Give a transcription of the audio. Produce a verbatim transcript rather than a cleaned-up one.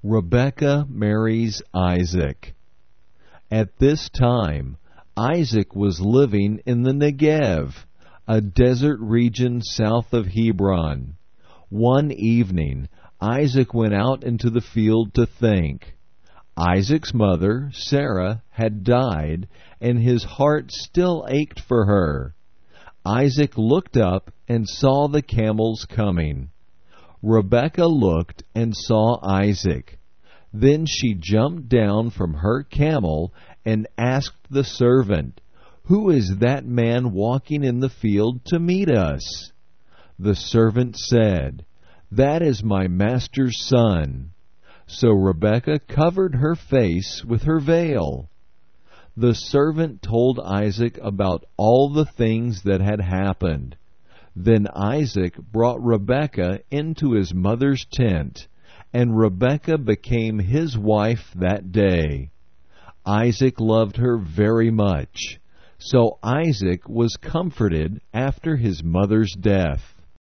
Rebekah marries Isaac. At this time, Isaac was living in the Negev, a desert region south of Hebron. One evening, Isaac went out into the field to think. Isaac's mother, Sarah, had died, and his heart still ached for her. Isaac looked up and saw the camels coming. Rebekah looked and saw Isaac. Then she jumped down from her camel and asked the servant, "Who is that man walking in the field to meet us?" The servant said, "That is my master's son." So Rebekah covered her face with her veil. The servant told Isaac about all the things that had happened. Then Isaac brought Rebekah into his mother's tent, and Rebekah became his wife that day. Isaac loved her very much, so Isaac was comforted after his mother's death.